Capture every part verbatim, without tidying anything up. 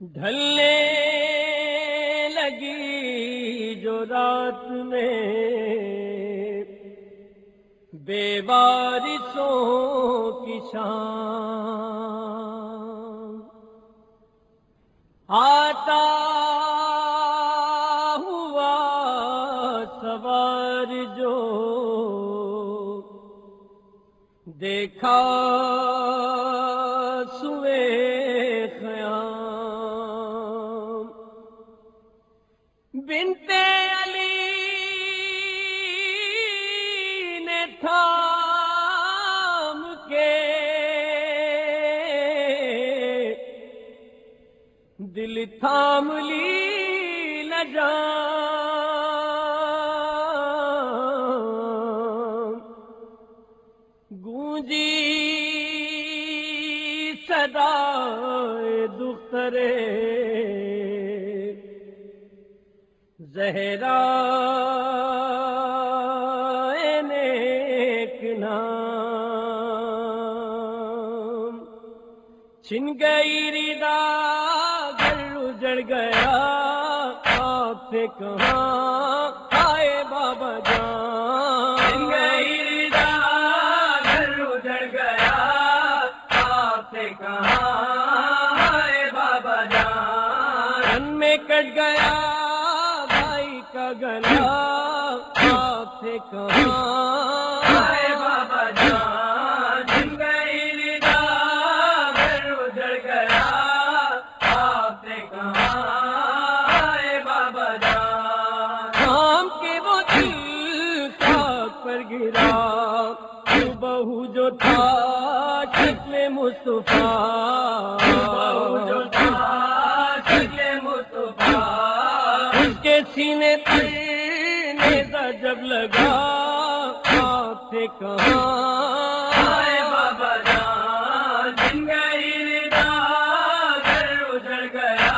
ڈھلنے لگی جو رات میں بے وارثوں کی شام، آتا ہوا سوار جو دیکھا سوئے خیام، بنتے علی نے تھام کے دل تھام لی لجام، گونجی صدائے دخترے زہرا نیک نام، چھن گئی ردا گھر اجڑ گیا، آپ سے کہاں آئے بابا جان، چھن گئی ردا گھر اجڑ گیا، آپ سے کہاں آئے بابا جان، تن میں کٹ گیا کا گلا، آپ سے کہاں آئے بابا جان، چھن گئی ردا گھر اجڑ گیا، آپ سے کہاں آئے بابا جان، شام کے وہ دل خاک پر گرا، وہ بہو جو تھا شکل مصطفیٰ، بہو جو تھا شکل مصطفیٰ، اس کے سینے پر نیزہ جب لگا، آپ سے کہاں آئے بابا جان، چھن گئی ردا گھر اجڑ گیا،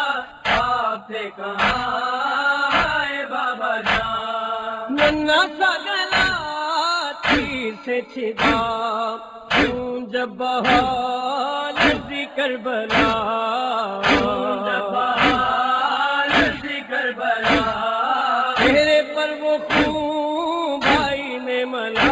آپ سے کہاں آئے بابا جان، ننھا سا گلا تیر سے چھدا، خون جب بہا لرزی کربلا، خون جب بہا لرزی کربلا، چہرے پر وہ خون بھائی نے ملا،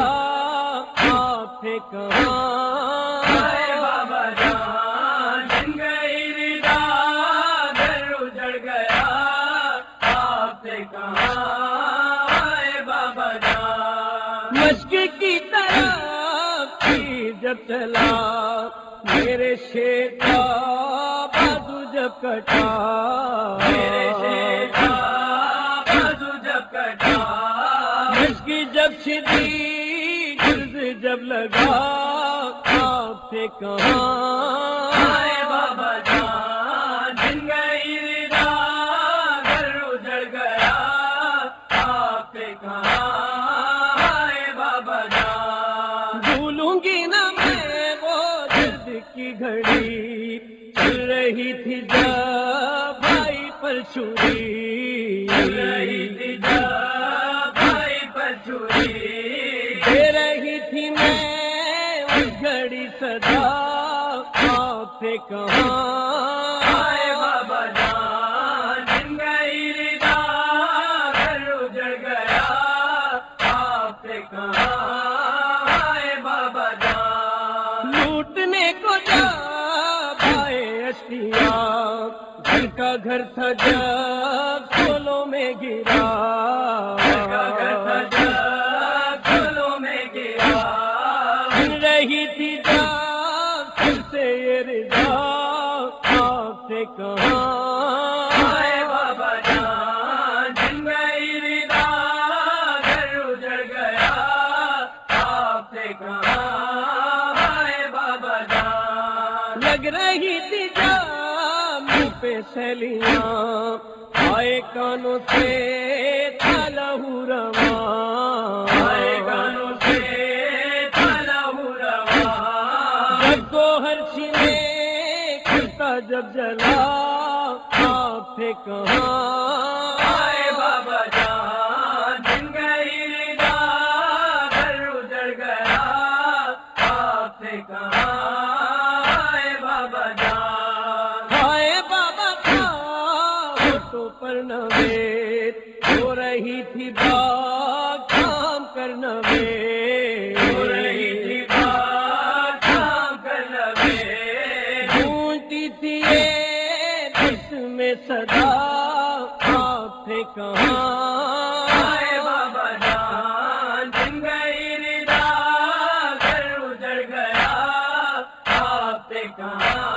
آپ سے کہاں آئے بابا جان، چھن گئی ردا گھر اجڑ گیا، آپ سے کہاں آئے بابا جان، مشق کی طرف تیر جب چلا، میرے شیر کا بازو جب کٹا، میرے شیر کا بازو جب کٹا، مشق جب چھڑی گرز جب لگا، آپ سے کہاں آئے بابا جان، چھن گئی ردا گھر اجڑ گیا، آپ سے کہاں آئے بابا جان، بھولوں گی نہ میں وہ درد کی گھڑی، چل رہی تھی جب بھائی پر چھری، چل رہی تھی جب بھائی پر چھری، دے رہی تھی میں اس گھڑی صدا، آپ سے کہاں آئے بابا جان، چھن گئی ردا گھر اجڑ گیا، آپ سے کہاں آئے بابا جان، لوٹنے کو جا بھائے اشکیا، گھر کا گھر تھا جب کھولوں میں گرا، گھر کا گھر تھا جب کھولوں میں گرا، چھن رہی تھی جب سر سے یہ رضا، آپ سے کہاں آئے بابا جان، چھن گئی ردا گھر اجڑ گیا، آپ سے کہاں آئے بابا جان، لگ رہی تھی جب منہ پہ سیلیاں، آئے کانوں سے تھا لہو رواں، آئے کانوں سے تھا لہو رواں، جب گوہر چھینے کرتا جب جلا، آپ سے کہاں آئے بابا جان، چھن گئی ردا گھر اجڑ گیا، آپ سے کہاں آئے بابا جان، آئے بابا پر نوید ہو رہی تھی بات کام کر نوید ہو رہی تھی بات کام کر نوید گونجتی تھی یہ دس میں صدا آپ تھے کہاں آئے بابا جان جن گئی ردا گھر اجڑ گیا آپ تھے کہاں